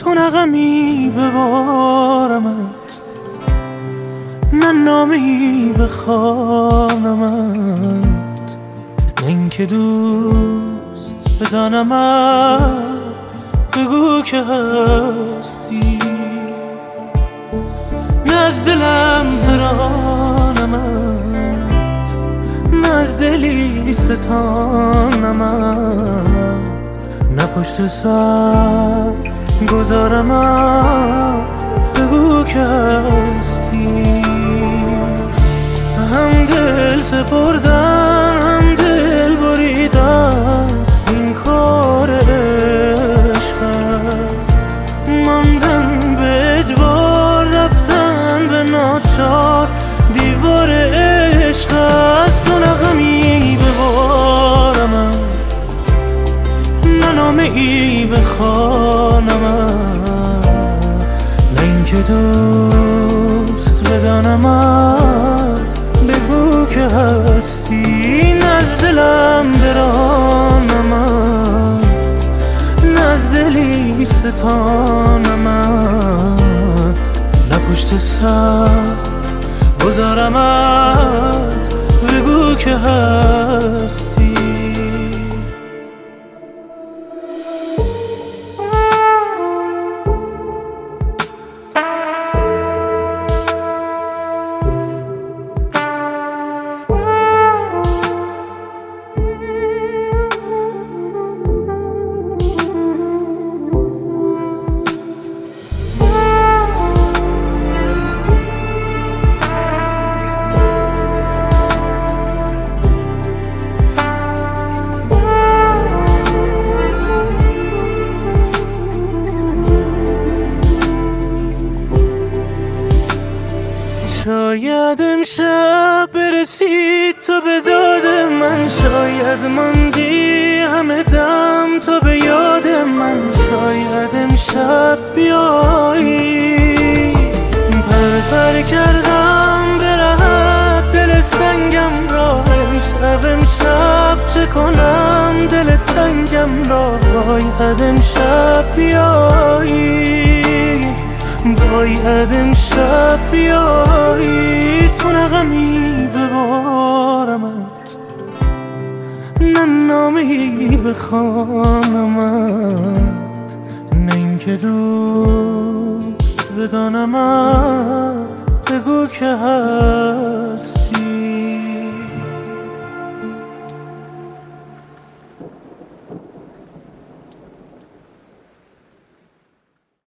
تو نغمی ببارمت، نه نامی بخوانمت، نه اینکه دوست بدانمت. بگو که هستی، نه از دلم برانمت، نه از دلی ستانمت، نه پشت سر گذارمت. بگو که هستی. هم دل سپردن هم دل بریدن، این کار عشق است. ماندن به اجبار، رفتن به ناچار، دیوار عشق است. تو نغمی ببارمت، نه نامه ای بخوانمت، نه اینکه دوست بدانمت. بگو که هستی، نه از دلم برانمت، نه از دلی ستانمت، نه پشت سر گذارمت. بگو که هستی. شاید امشب برسید تو به داد من، شاید ماندی همه دم تو به یاد من. شاید امشب بیایی، پر کردم به راحت دل سنگم را. امشب چه کنم دل تنگم را. باید امشب بیایی، باید امشب بیایی. تو نغمی ببارمت، نه نامی بخوانمت، نه اینکه دوست بدانمت. بگو که هست